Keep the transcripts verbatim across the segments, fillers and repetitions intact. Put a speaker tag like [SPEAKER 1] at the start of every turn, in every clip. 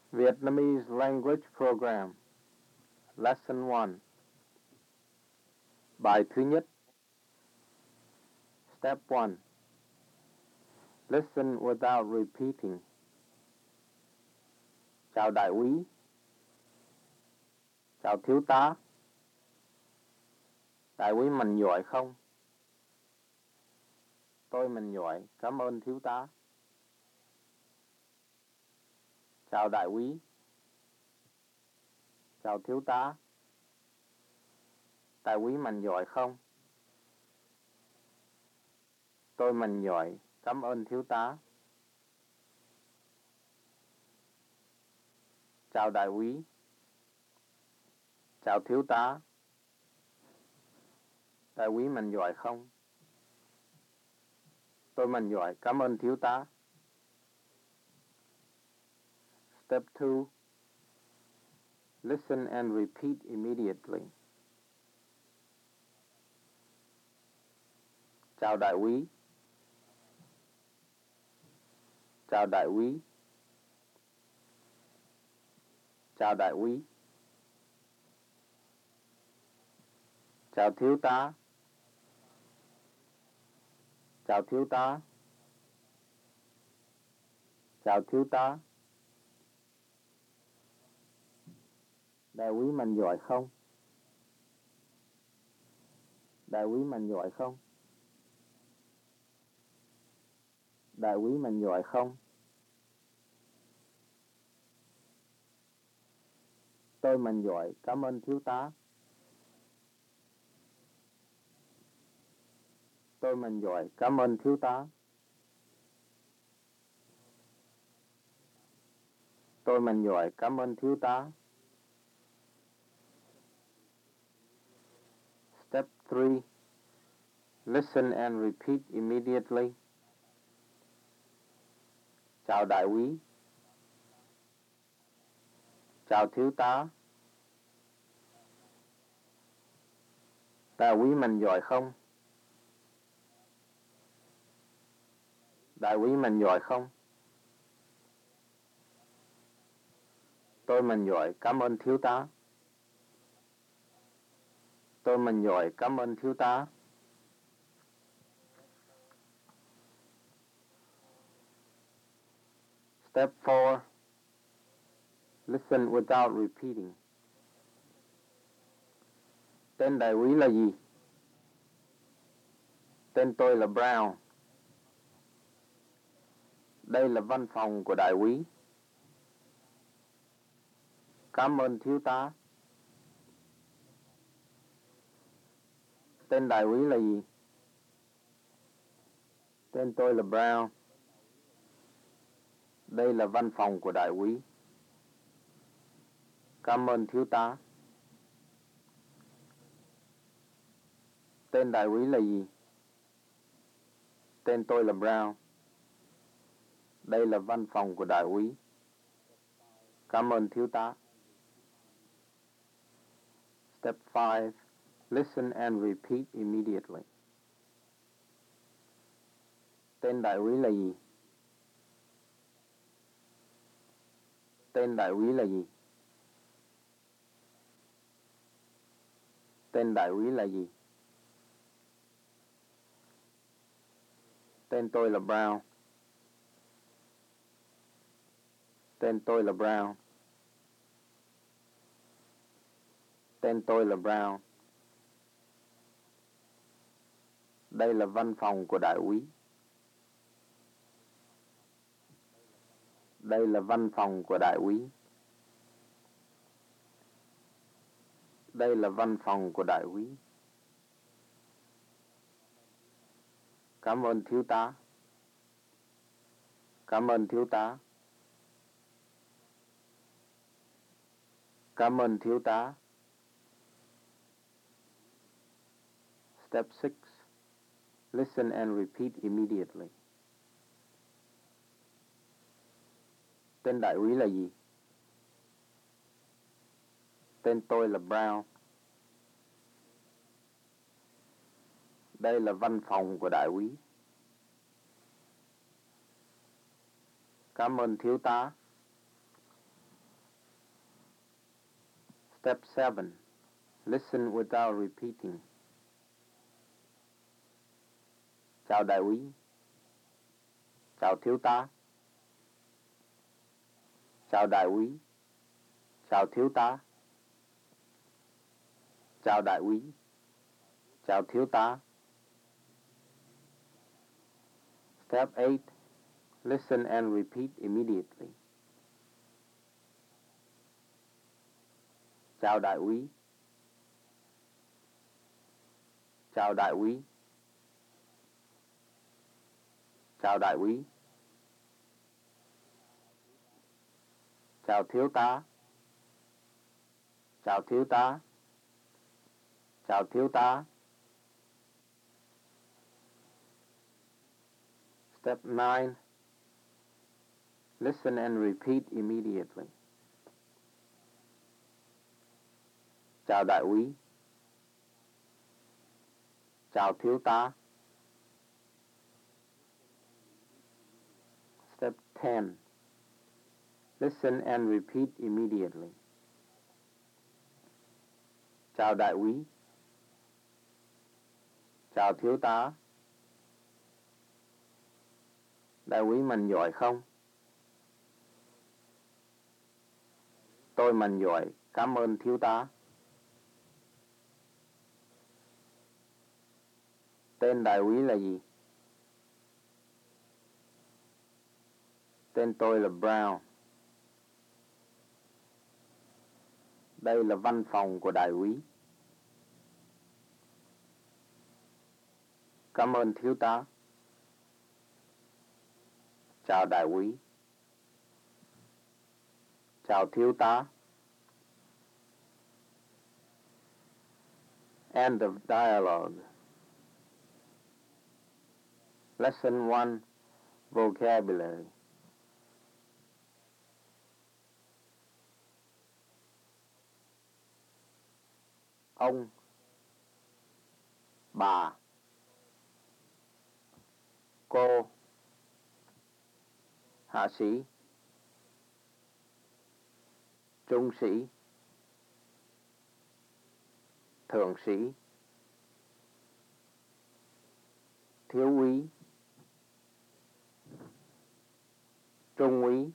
[SPEAKER 1] Vietnamese Language Program Lesson one. Bài thứ nhất. Step one. Listen without repeating. Chào đại úy. Chào thiếu tá. Đại úy mình giỏi không? Tôi mình giỏi, cảm ơn thiếu tá. Chào đại úy. Chào thiếu tá. Đại úy mình giỏi không? Tôi mình giỏi, cảm ơn thiếu tá. Chào đại úy. Chào thiếu tá. Đại úy mình giỏi không? Tôi mình giỏi, cảm ơn thiếu tá. Step two. Listen and repeat immediately. Chào đại úy. Chào đại úy. Chào đại úy. Chào thiếu tá. Chào thiếu tá. Chào thiếu tá. Đại úy mình giỏi không? Đại úy mình giỏi không? Đại úy mình giỏi không? Tôi mình giỏi, cảm ơn thiếu tá. Tôi mình giỏi, cảm ơn thiếu tá. Tôi mình giỏi, cảm ơn thiếu tá. Step three. Listen and repeat immediately. Chào đại úy. Chào thiếu tá. Đại úy mình giỏi không? Đại úy mình giỏi không? Tôi mình giỏi, cảm ơn thiếu tá. Tôi mình giỏi, cảm ơn thiếu tá. Step four. Listen without repeating. Tên đại úy là gì? Tên tôi là Brown. Đây là văn phòng của đại úy. Cảm ơn thiếu tá. Tên đại úy là gì? Tên tôi là Brown. Đây là văn phòng của đại úy. Cảm ơn thiếu tá. Tên đại úy là gì? Tên tôi là Brown. Đây là văn phòng của đại úy. Cảm ơn thiếu tá. Step five. Listen and repeat immediately. Tên đại úy là gì? Tên đại úy là gì? Tên đại úy là gì? Tên tôi là Brown. Tên tôi là Brown. Tên tôi là Brown. Đây là văn phòng của đại úy. Đây là văn phòng của đại úy. Đây là văn phòng của đại úy. Cảm ơn thiếu tá. Cảm ơn thiếu tá. Cảm ơn thiếu tá. Step six. Listen and repeat immediately. Tên đại úy là gì? Tên tôi là Brown. Đây là văn phòng của đại úy. Cảm ơn thiếu tá. Step seven. Listen without repeating. Chào đại úy. Chào thiếu tá. Chào đại úy. Chào thiếu tá. Chào đại úy. Chào thiếu tá. Step eight. Listen and repeat immediately. Chào đại úy. Chào đại úy. Chào đại úy. Chào thiếu tá. Chào thiếu tá. Chào thiếu tá. Step nine. Listen and repeat immediately. Chào đại úy. Chào thiếu tá. Step ten. Listen and repeat immediately. Chào đại úy. Chào thiếu tá. Đại úy mình giỏi không? Tôi mình giỏi, cảm ơn thiếu tá. Tên đại úy là gì? Tên tôi là Brown. Đây là văn phòng của đại úy. Cảm ơn thiếu tá. Chào đại úy. Chào thiếu tá. End of dialogue. Lesson one. Vocabulary. Ông, bà, cô, hạ sĩ, trung sĩ, thượng sĩ, thiếu úy, trung úy,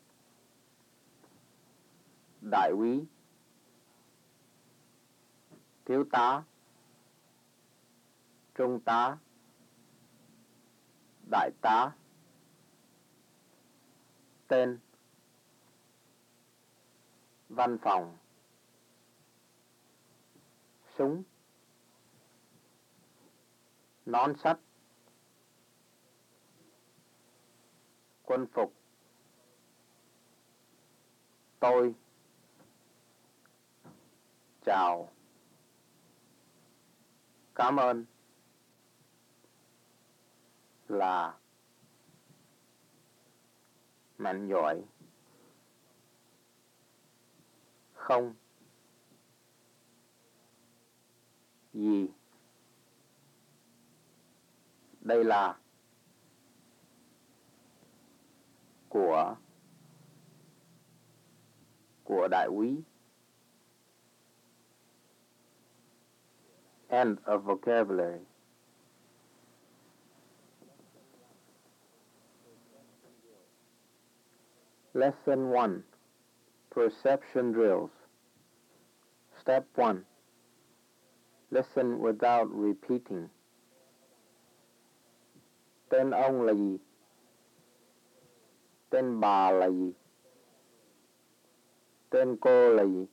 [SPEAKER 1] đại úy, thiếu tá, trung tá, đại tá. Tên, văn phòng, súng, nón sắt, quân phục, tôi, chào, cảm ơn, là, mạnh giỏi, không, gì, đây là, của, của đại úy. End of vocabulary. Lesson one. Perception drills. Step one. Listen without repeating. Tên ông là gì? Tên bà là gì? Tên cô là gì?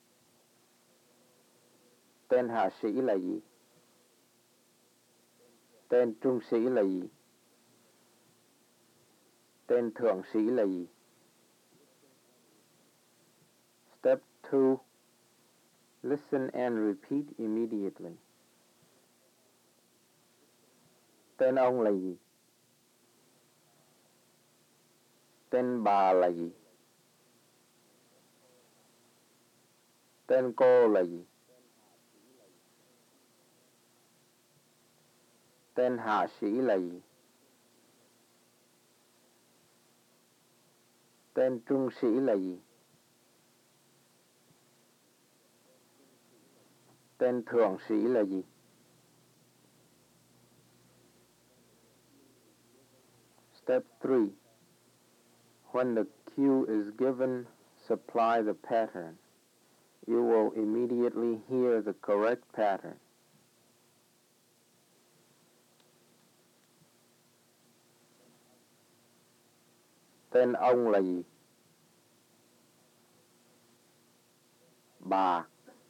[SPEAKER 1] Tên hạ sĩ là gì? Tên trung sĩ là gì? Tên thượng sĩ là gì? Step two. Listen and repeat immediately. Tên ông là gì? Tên bà là gì? Tên cô là gì? Tên hạ sĩ là gì? Tên trung sĩ là gì? Tên thượng sĩ là gì? Step three. When the cue is given, supply the pattern. You will immediately hear the correct pattern. Tên ông là gì? Bà.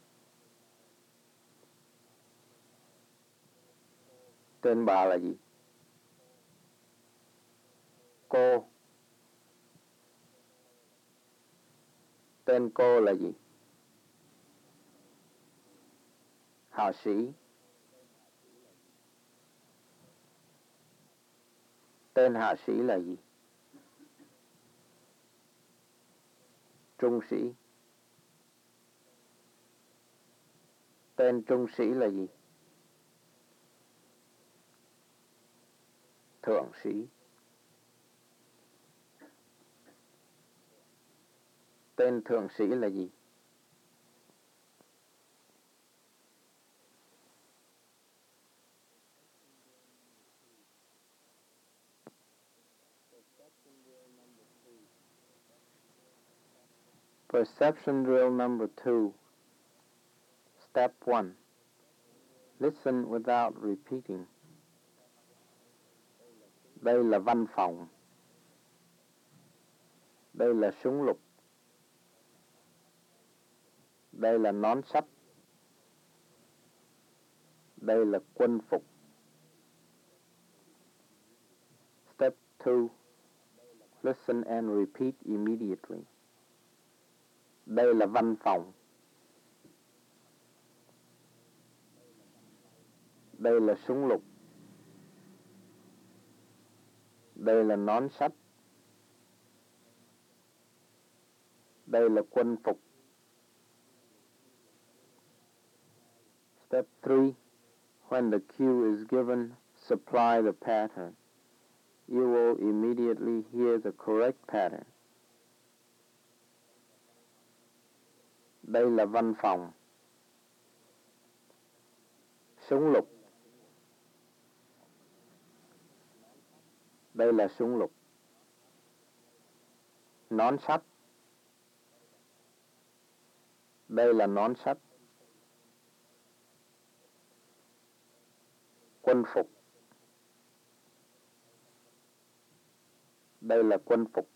[SPEAKER 1] Tên bà là gì? Cô. Tên cô là gì? Hạ sĩ. Tên hạ sĩ là gì? Trung sĩ. Tên trung sĩ là gì? Thượng sĩ. Tên thượng sĩ là gì? Perception drill number two. Step one. Listen without repeating. Đây là văn phòng. Đây là súng lục. Đây là nón sắt. Đây là quân phục. Step two. Listen and repeat immediately. Đây là văn phòng. Đây là súng lục. Đây là nón sắt. Đây là quân phục. Step three. When the cue is given, supply the pattern. You will immediately hear the correct pattern. Đây là văn phòng. Súng lục. Đây là súng lục. Nón sắt. Đây là nón sắt. Quân phục. Đây là quân phục.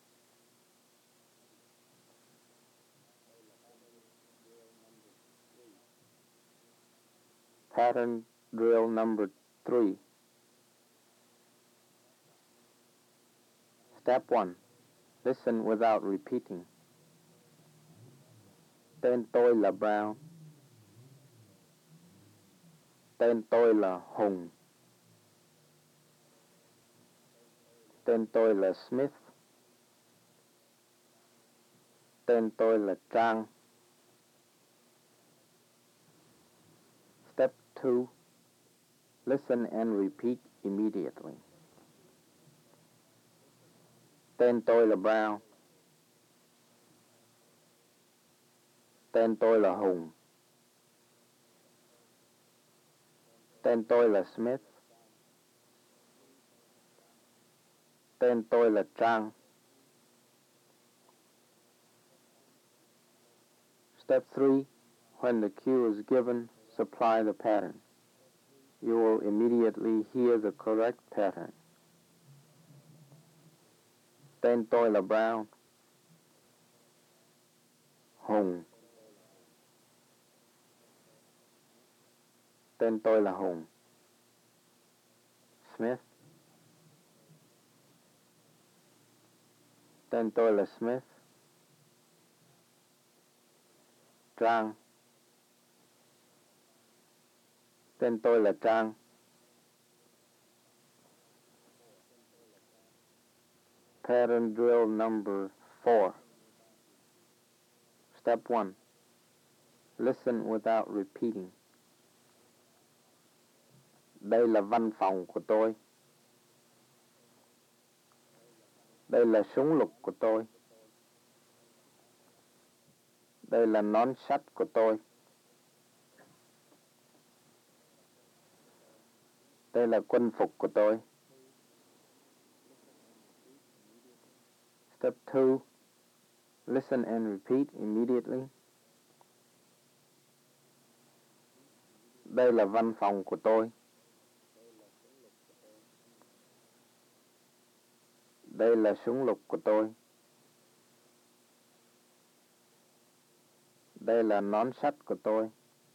[SPEAKER 1] Pattern drill number three. Step one. Listen without repeating. Tên tôi là Brown. Tên tôi là Hùng. Tên tôi là Smith. Tên tôi là Trang. Step two. Listen and repeat immediately. Tên tôi là Brown. Tên tôi là Hùng. Tên tôi là Smith. Tên tôi là Trang. Step three. When the cue is given, supply the pattern. You will immediately hear the correct pattern. Tên tôi là Brown. Hùng. Tên tôi là Hùng. Smith. Tên tôi là Smith. Trang. Tên tôi là Trang. Pattern drill number four. Step one. Listen without repeating. Đây là văn phòng của tôi. Đây là súng lục của tôi. Đây là nón sắt của tôi. Đây là quân phục của tôi. Step two. Listen and repeat immediately. Đây là văn phòng của tôi. Đây là súng lục của tôi. Đây là nón sắt của tôi.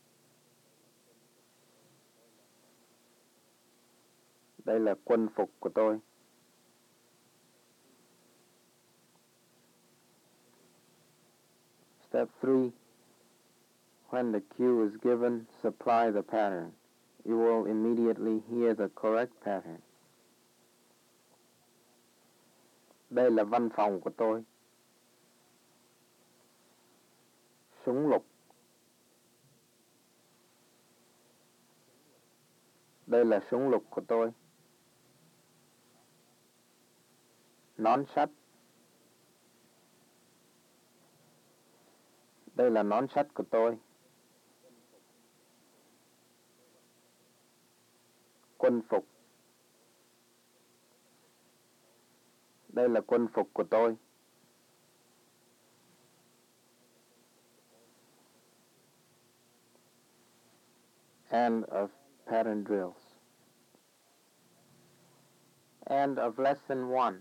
[SPEAKER 1] Đây là quân phục của tôi. Step three. When the cue is given, supply the pattern. You will immediately hear the correct pattern. Đây là văn phòng của tôi. Súng lục. Đây là súng lục của tôi. Nón sắt. Đây là nón sắt của tôi. Quân phục. Đây là quân phục của tôi. End of pattern drills. End of lesson one.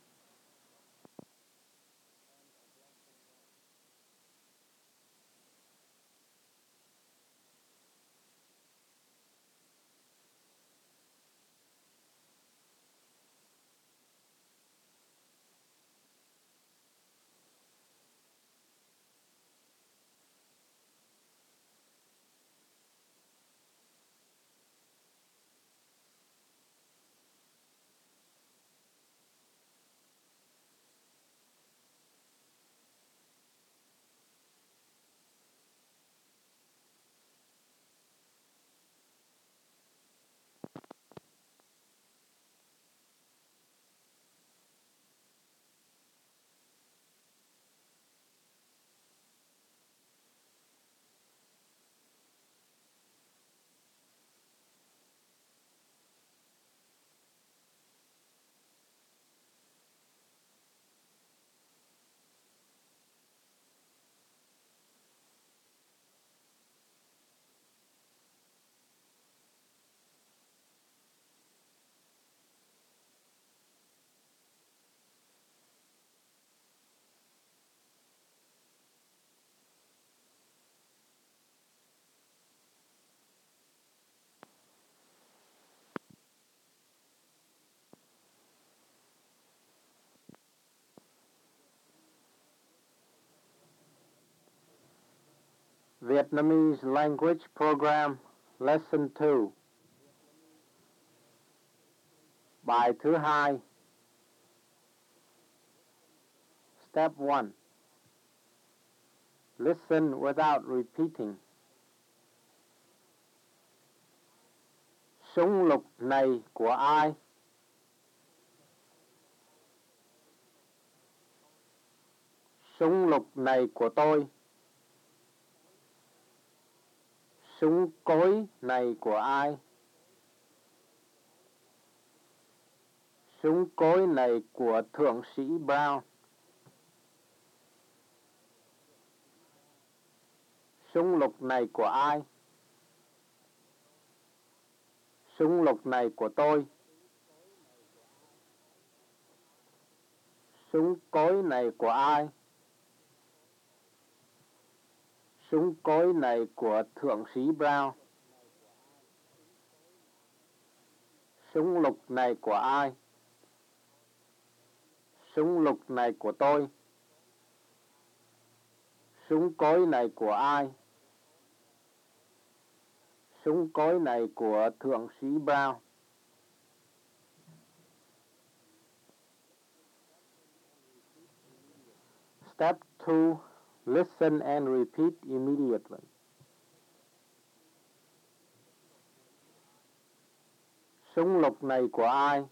[SPEAKER 1] Vietnamese Language Program Lesson two. Bài thứ hai. Step one. Listen without repeating. Súng lục này của ai? Súng lục này của tôi. Súng cối này của ai? Súng cối này của thượng sĩ Brown. Súng lục này của ai? Súng lục này của tôi. Súng cối này của ai? Súng cối này của thượng sĩ Brown. Súng lục này của ai? Súng lục này của tôi. Súng cối này của ai? Súng cối này của thượng sĩ Brown. Step two. Listen and repeat immediately. Súng lục này của ai?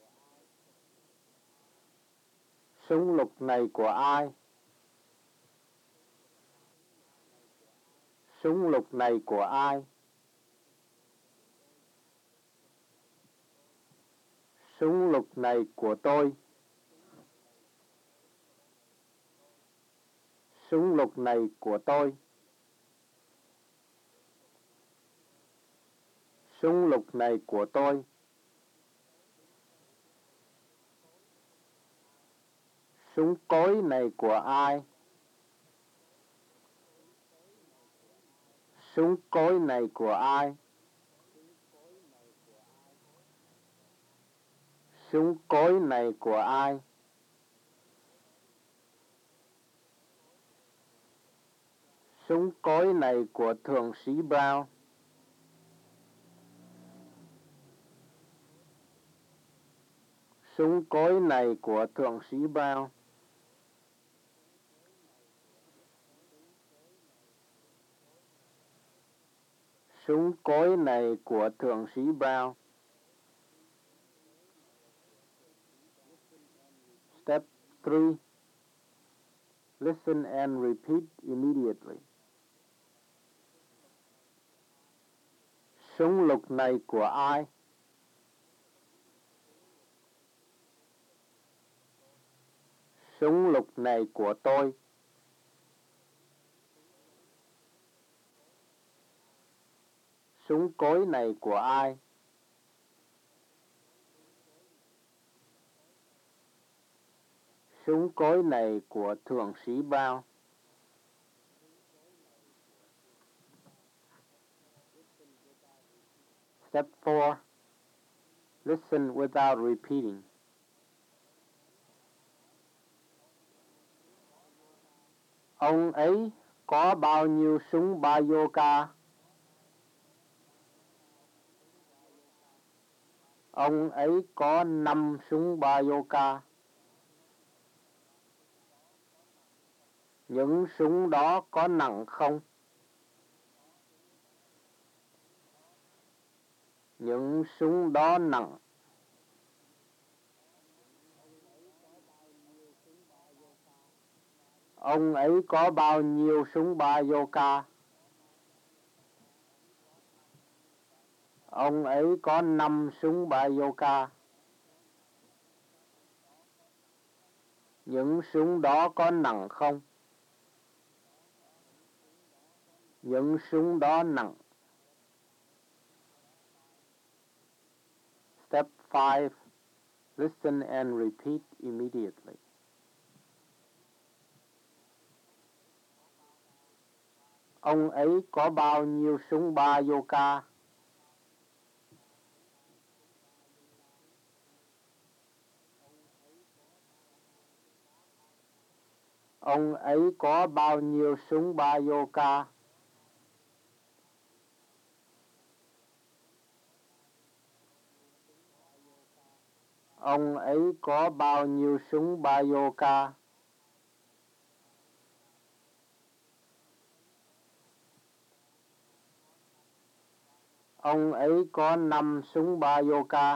[SPEAKER 1] Súng lục này của ai? Súng lục này của ai? Súng lục này của tôi. Súng lục này của tôi. Súng lục này của tôi. Súng cối này của ai? Súng cối này của ai? Súng cối này của ai? Súng cối này của thượng sĩ Brown. Súng cối này của thượng sĩ Brown. Súng cối này của thượng sĩ Brown. Step three. Listen and repeat immediately. Súng lục này của ai? Súng lục này của tôi. Súng cối này của ai? Súng cối này của thượng sĩ Brown. Step four. Listen without repeating. Ông ấy có bao nhiêu súng bazooka? Ông ấy có năm súng bazooka. Những súng đó có nặng không? Những súng đó nặng. Ông ấy có bao nhiêu súng bazooka? Ông ấy có năm súng bazooka. Những súng đó có nặng không? Những súng đó nặng. Step five. Listen and repeat immediately. Ông ấy có bao nhiêu súng bazooka? Ông ấy có bao nhiêu súng bazooka? Ông ấy có bao nhiêu súng bazooka? Ông ấy có năm súng bazooka.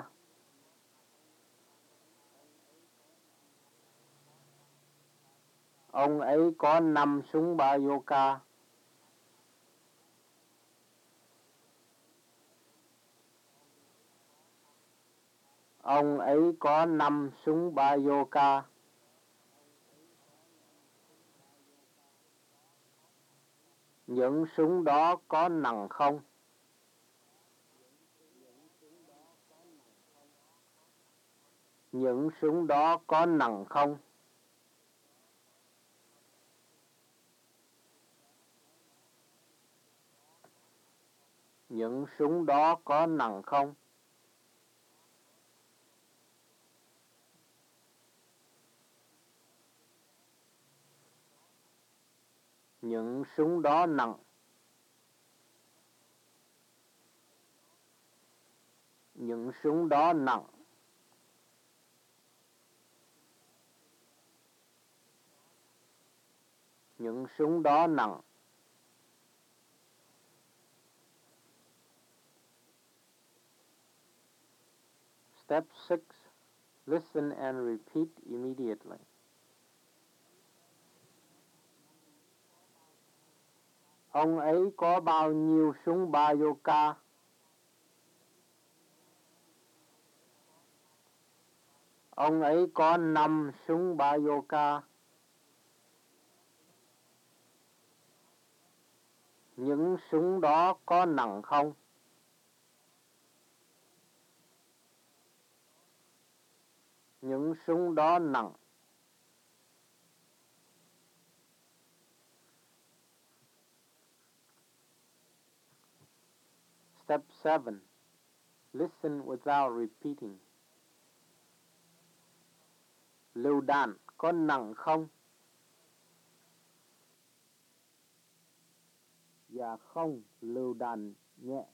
[SPEAKER 1] Ông ấy có năm súng bazooka. Ông ấy có năm súng bazooka. Những súng đó có nặng không? Những súng đó có nặng không? Những súng đó có nặng không? Những súng đó nặng. Những súng đó nặng. Những súng đó nặng. Step six. Listen and repeat immediately. Ông ấy có bao nhiêu súng bazooka? Ông ấy có năm súng bazooka. Những súng đó có nặng không? Những súng đó nặng. Step seven. Listen without repeating. Lựu đạn có nặng không? Dạ không, lựu đạn nhẹ.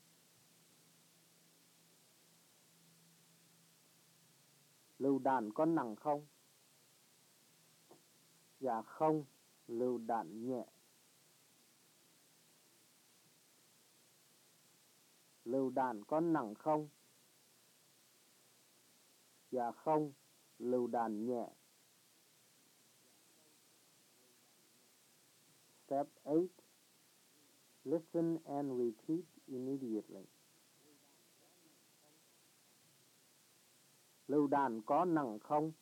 [SPEAKER 1] Lựu đạn có nặng không? Dạ không, lựu đạn nhẹ. Lựu đạn có nặng không? Dạ không, lựu đạn nhẹ. Step eight. Listen and repeat immediately. Lựu đạn có nặng không?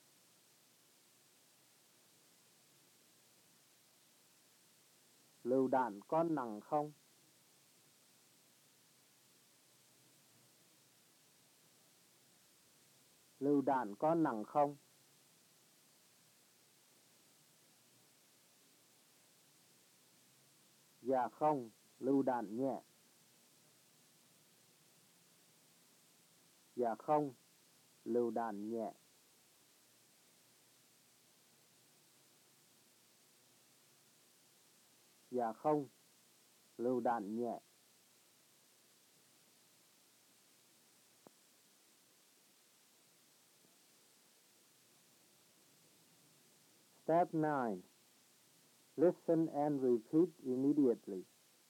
[SPEAKER 1] Lựu đạn có nặng không? Lựu đạn có nặng không? Dạ không, lựu đạn nhẹ. Dạ không, lựu đạn nhẹ. Dạ không, lựu đạn nhẹ. Step nine. Listen and repeat immediately.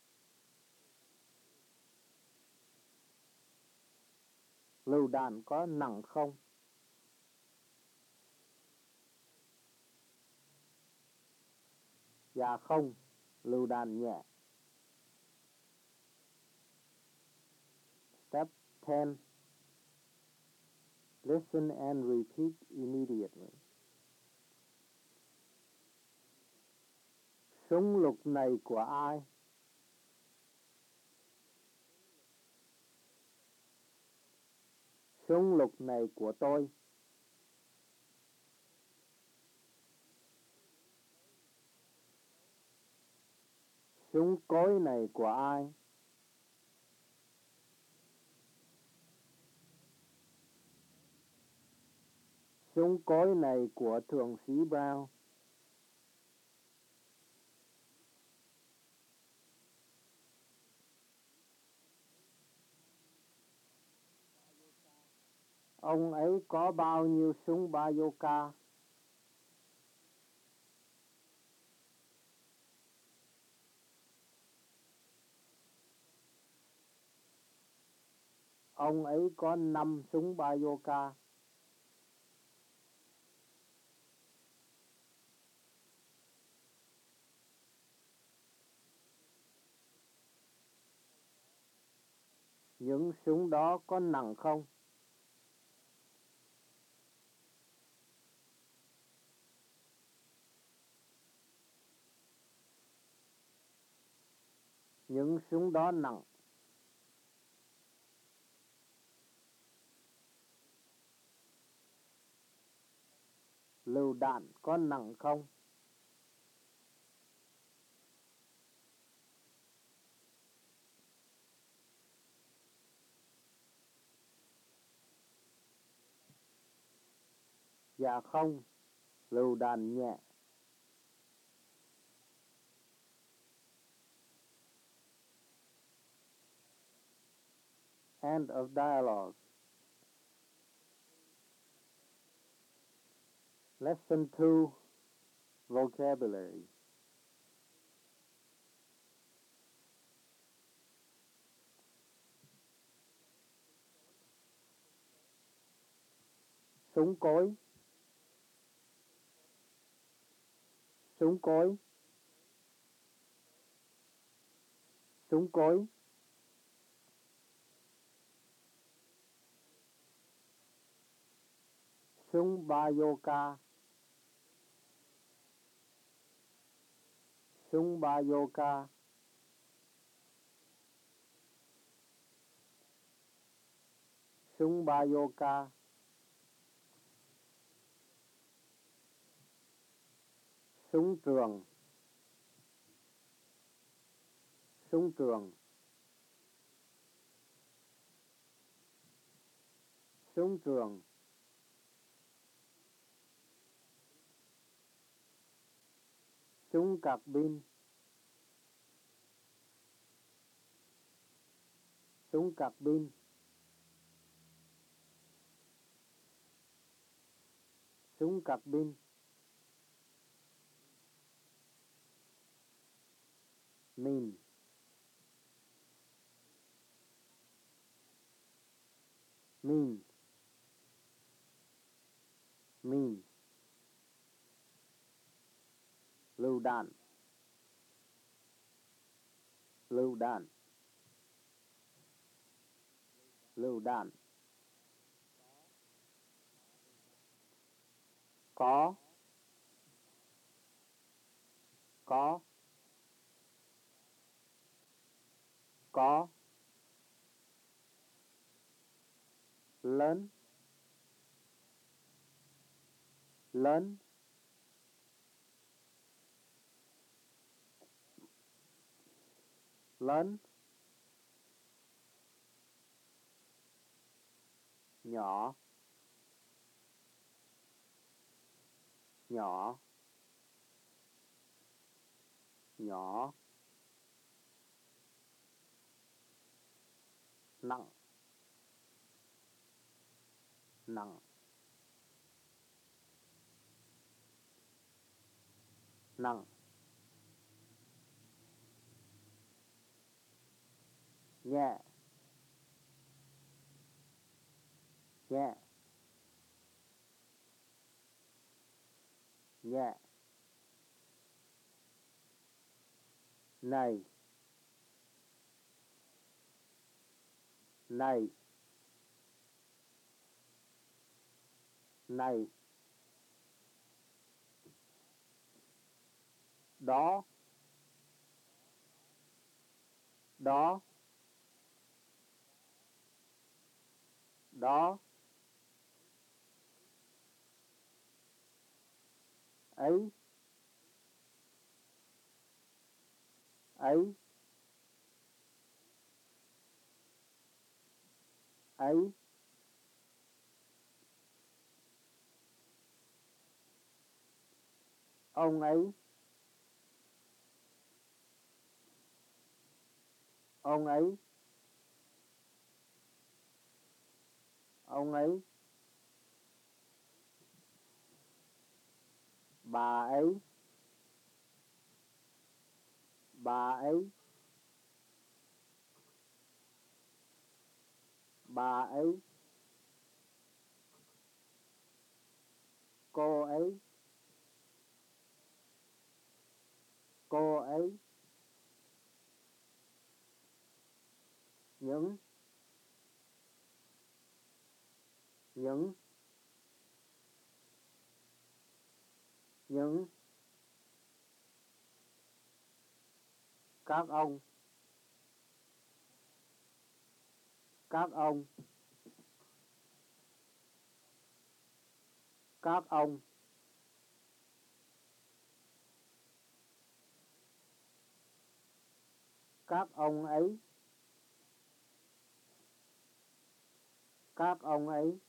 [SPEAKER 1] Lựu đạn có nặng không? Dạ không, lựu đạn nhẹ. Step ten. Listen and repeat immediately. Súng lục này của ai? Súng lục này của tôi. Súng cối này của ai? Súng cối này của thượng sĩ Brown. Ông ấy có bao nhiêu súng bazooka? Ông ấy có năm súng bazooka. Những súng đó có nặng không? Những súng đó nặng. Lựu đạn có nặng không? Dạ không, lựu đạn nhẹ. End of dialogue. Lesson two. Vocabulary. Súng cối. Súng cối. Súng cối. Sung Bayoka. Sung Bayoka. Sung Bayoka. Súng trường. Súng trường. Súng trường. Súng cạc pin. Súng cạc pin. Súng cạc pin. Min. Min. Min. Lựu đạn. Lựu đạn. Lựu đạn. Có. Có. Có. Lớn. Lớn. Lớn. Nhỏ. Nhỏ. Nhỏ. Nặng. Nặng. Nặng. Nhẹ. Nhẹ. Nhẹ. Này. Này. Này. Đó. Đó. Đó. Ấy. Ấy. Ấy. Ông ấy. Ông ấy. Ông ấy. Bà ấy. Bà ấy. Bà ấy. Cô ấy. Cô ấy. Những. Những. Những. Các ông. Các ông. Các ông. Các ông ấy. Các ông ấy.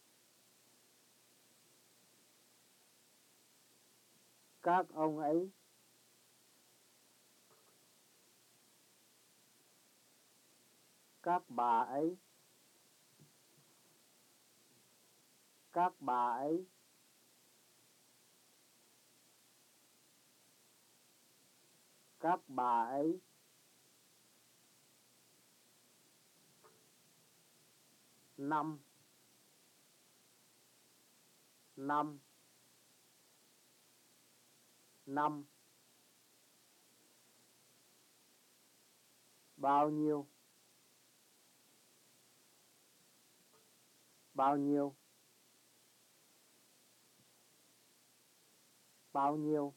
[SPEAKER 1] Các ông ấy. Các bà ấy. Các bà ấy. Các bà ấy. Năm. Năm. Năm. Bao nhiêu. Bao nhiêu. bao nhiêu?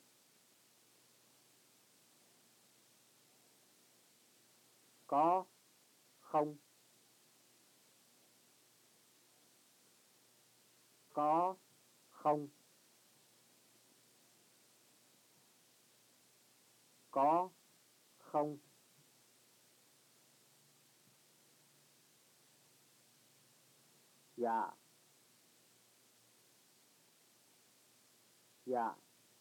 [SPEAKER 1] Có, không? Có, không? Có, không? Dạ. Dạ.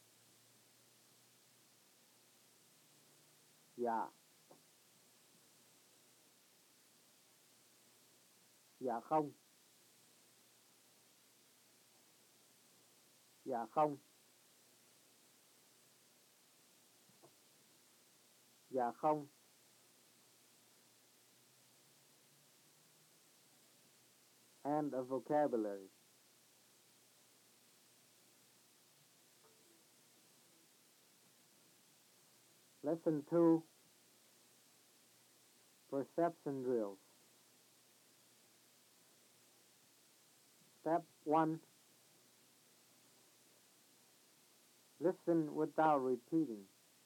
[SPEAKER 1] Dạ. Dạ không. Dạ không. Dạ không. And a vocabulary. Lesson two, Perception Drills. Step one, listen without repeating.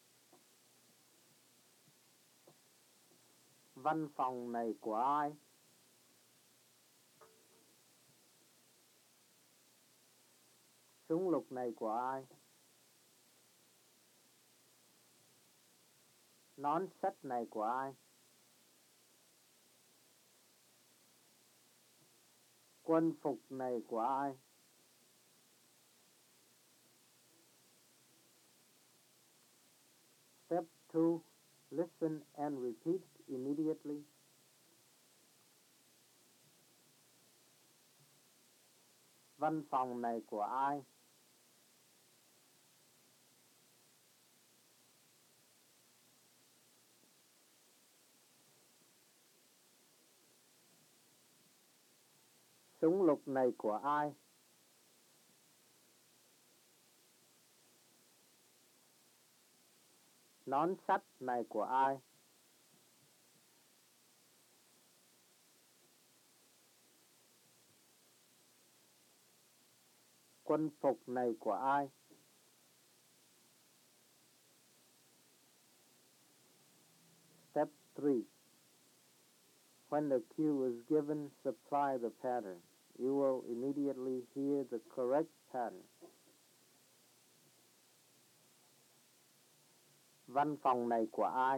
[SPEAKER 1] Văn phòng này của ai? Súng lục này của ai? Nón sắt này của ai? Quân phục này của ai? Step two, listen and repeat immediately. Văn phòng này của ai? Súng lục này của ai? Nón sắt này của ai? Quân phục này của ai? Step three. When the cue is given, supply the pattern. You will immediately hear the correct pattern. Văn phòng này của ai?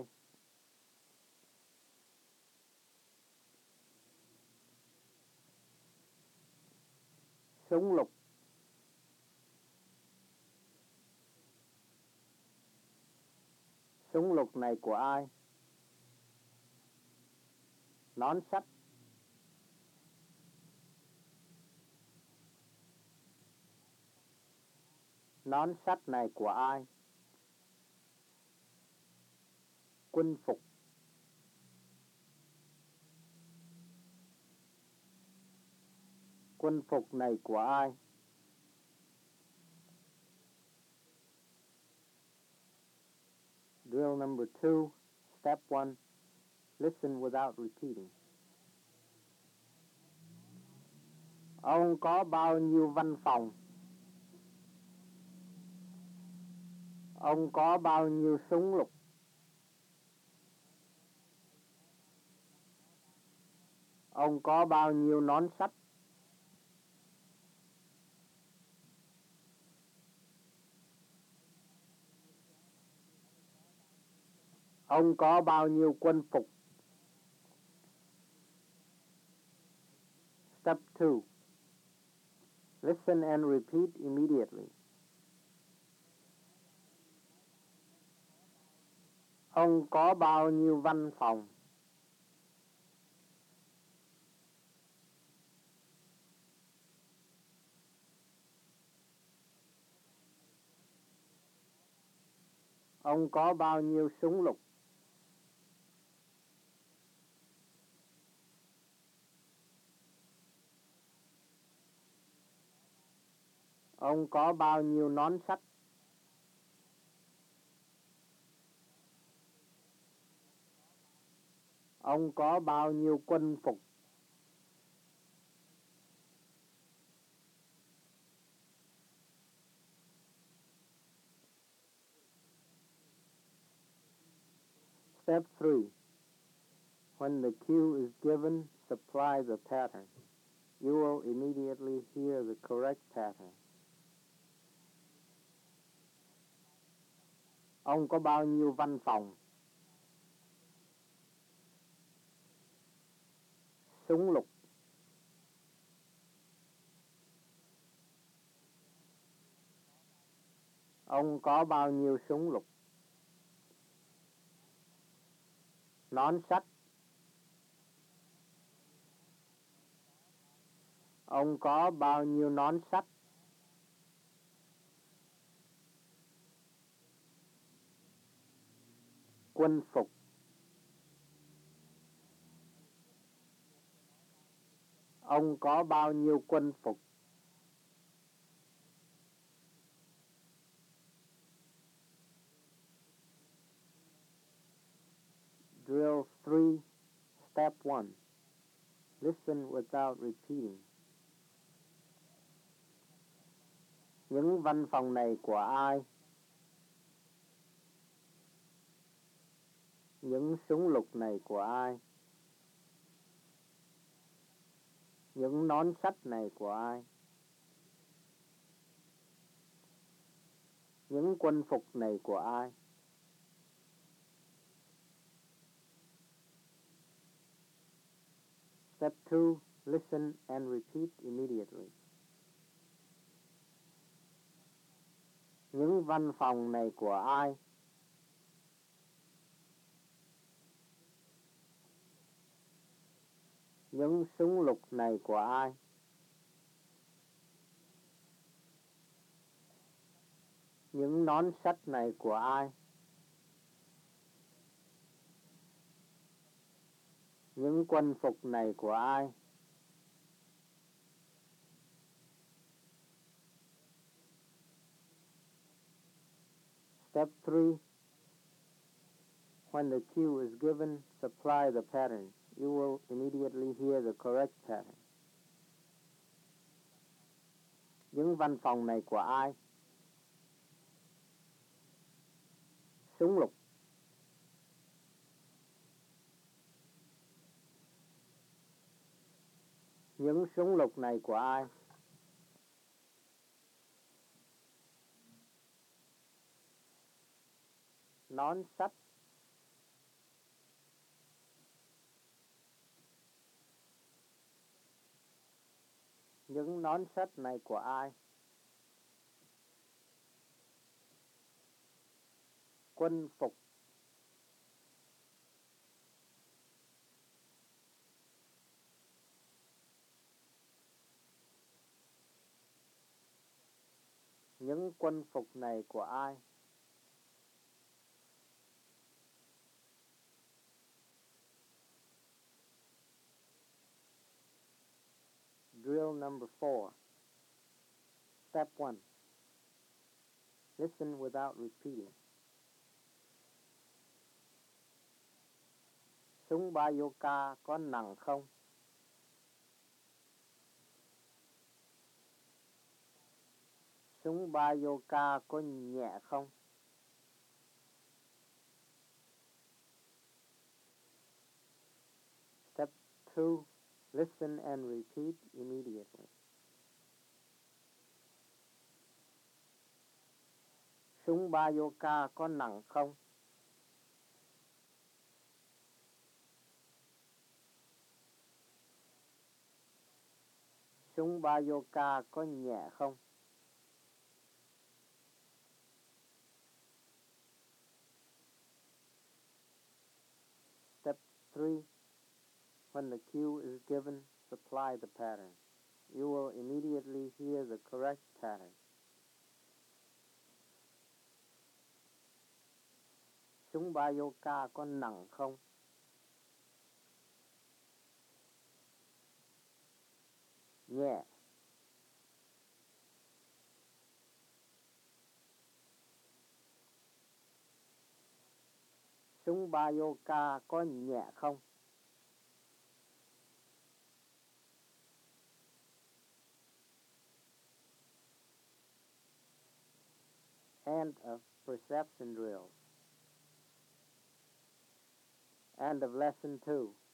[SPEAKER 1] Súng lục. Súng lục này của ai? Nón sắt. Nón sắt này của ai? Quân phục. Quân phục này của ai? Drill number two, step one, listen without repeating. Ông có bao nhiêu văn phòng? Ông có bao nhiêu súng lục? Ông có bao nhiêu nón sắt? Ông có bao nhiêu quân phục? Step two. Listen and repeat immediately. Ông có bao nhiêu văn phòng? Ông có bao nhiêu súng lục? Ông có bao nhiêu nón sắt? Ông có bao nhiêu quân phục? Step three. When the cue is given, supply the pattern. You will immediately hear the correct pattern. Ông có bao nhiêu văn phòng? Súng lục. Ông có bao nhiêu súng lục? Nón sắt. Ông có bao nhiêu nón sắt? Quân phục. Ông có bao nhiêu quân phục? Drill three, Step one. Listen without repeating. Những văn phòng này của ai? Những súng lục này của ai? Những nón sắt này của ai? Những quân phục này của ai? Step two. Listen and repeat immediately. Những văn phòng này của ai? Những súng lục này của ai? Những nón sắt này của ai? Những quân phục này của ai? Step three. When the cue is given, supply the pattern. You will immediately hear the correct pattern. Những văn phòng này của ai? Súng lục. Những súng lục này của ai? Nón sắt. Những nón sắt này của ai? Quân phục. Những quân phục này của ai? Drill number four. Step one. Listen without repeating. Súng Bazooka có nặng không? Súng Bazooka có nhẹ không? Step two. Listen and repeat immediately. Súng Bazooka có nặng không? Súng Bazooka có nhẹ không? Step three. When the cue is given, supply the pattern. You will immediately hear the correct pattern. Súng Bazooka có nặng không? Nhẹ. Súng Bazooka có nhẹ không? End of perception drills. End of lesson two.